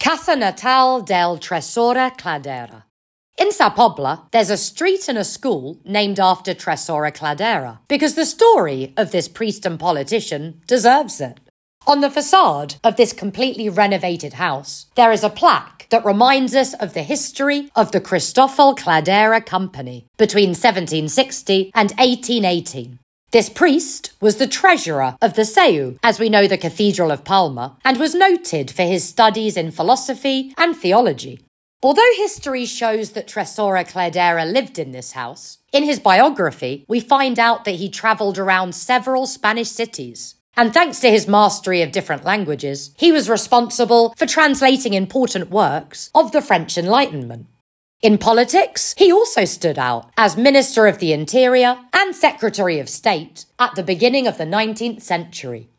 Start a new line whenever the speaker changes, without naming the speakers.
Casa Natal del Tresore Cladera. In Sa Pobla, there's a street and a school named after Tresore Cladera, because the story of this priest and politician deserves it. On the facade of this completely renovated house, there is a plaque that reminds us of the history of the Cristòfol Cladera Company between 1760 and 1818. This priest was the treasurer of the Seu, as we know the Cathedral of Palma, and was noted for his studies in philosophy and theology. Although history shows that Tresore Cladera lived in this house, in his biography we find out that he travelled around several Spanish cities. And thanks to his mastery of different languages, he was responsible for translating important works of the French Enlightenment. In politics, he also stood out as Minister of the Interior and Secretary of State at the beginning of the 19th century.